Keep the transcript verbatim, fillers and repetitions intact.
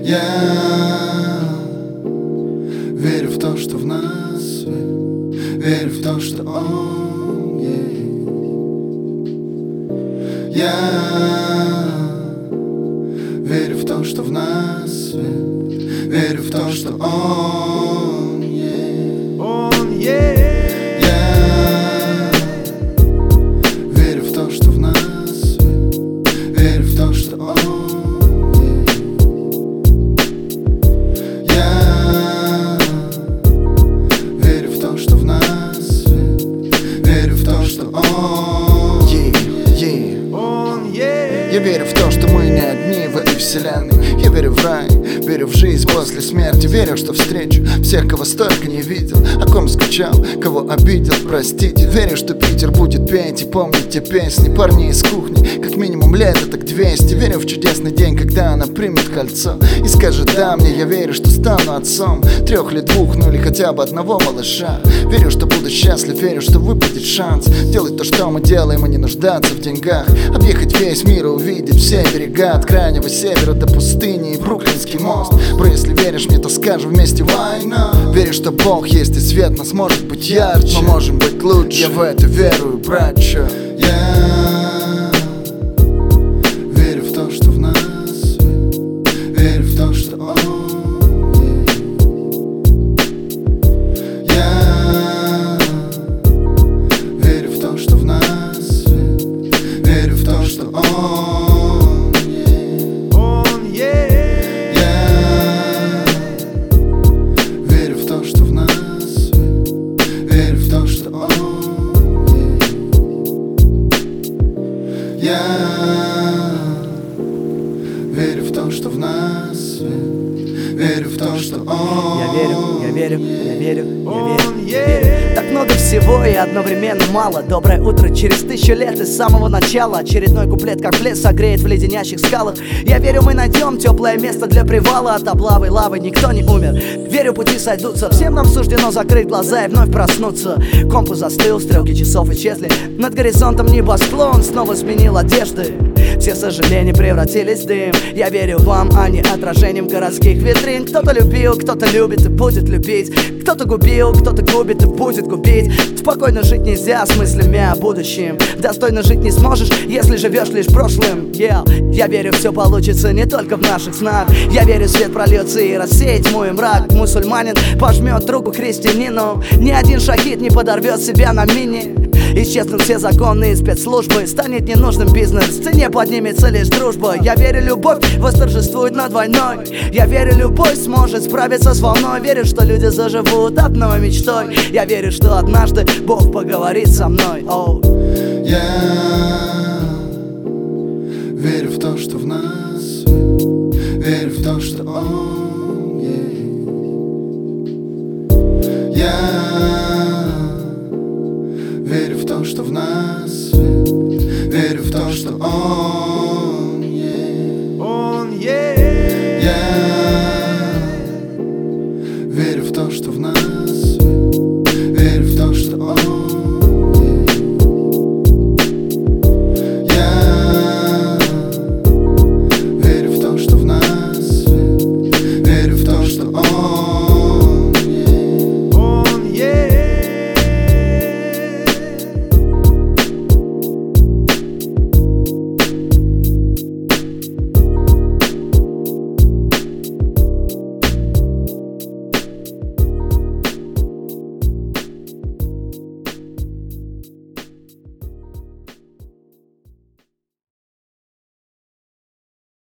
Я верю в то, что в нас свет, верю в то, что Он есть. Я верю в то, что в нас свет, верю в то, что Он есть. Он есть. Я верю в то, что в нас свет, верю в то, что Он есть. Я верю в то, что в нас свет, верю в то, что Он yeah, yeah. Он есть. Я верю в то, что мы не одни в этой вселенной. Я верю в рай, верю в жизнь после смерти. Верю, что встречу всех, кого столько не видел, о ком скучал, кого обидел, простите. Верю, что Питер будет петь и помнить те песни парней из кухни, как минимум лет так двести. Верю в чудесный день, когда она примет кольцо и скажет да мне. Я верю, что стану отцом трех или двух, ну или хотя бы одного малыша. Верю, что буду счастлив, верю, что выпадет шанс делать то, что мы делаем, и не нуждаться в деньгах. Объехать весь мир и увидеть все берега, от крайнего севера до пустыни и Бруклинский мост. Бро, если веришь мне, то скажем вместе why not? Верю, что Бог есть и свет нас может быть ярче, мы можем быть лучше, я в это верую, братча. Я верю в то, что в нас свет, верю в то, что Он есть. Я верю в то, что в нас свет, верю в то, что Он есть. Он есть. Я верю в то, что в нас свет, верю в то, что Он есть. Я верю в то, что в нас свет, верю в то, что Он Я верю, я верю, я верю, я Он верю, я верю. Так много всего и одновременно мало. Доброе утро через тысячу лет и с самого начала. Очередной куплет, как в лес, согреет в леденящих скалах. Я верю, мы найдем теплое место для привала. От облавы лавы никто не умер. Верю, пути сойдутся. Всем нам суждено закрыть глаза и вновь проснуться. Компас застыл, стрелки часов исчезли. Над горизонтом небосклон снова сменил одежды. Все сожаления превратились в дым. Я верю вам, а не отражением городских витрин. Кто-то любил, кто-то любит и будет любить. Кто-то губил, кто-то губит и будет губить. Спокойно жить нельзя с мыслями о будущем. Достойно жить не сможешь, если живешь лишь прошлым. yeah. Я верю, все получится не только в наших снах. Я верю, свет прольется и рассеет тьму и мрак. Мусульманин пожмет руку христианину. Ни один шахид не подорвет себя на мине. Исчезнут все законы и спецслужбы. Станет ненужным бизнес, в цене поднимется лишь дружба. Я верю, любовь восторжествует над войной. Я верю, любовь сможет справиться с волной. Верю, что люди заживут одной мечтой. Я верю, что однажды Бог поговорит со мной. oh. Я верю в то, что в нас свет, верю в то, что Он есть. Я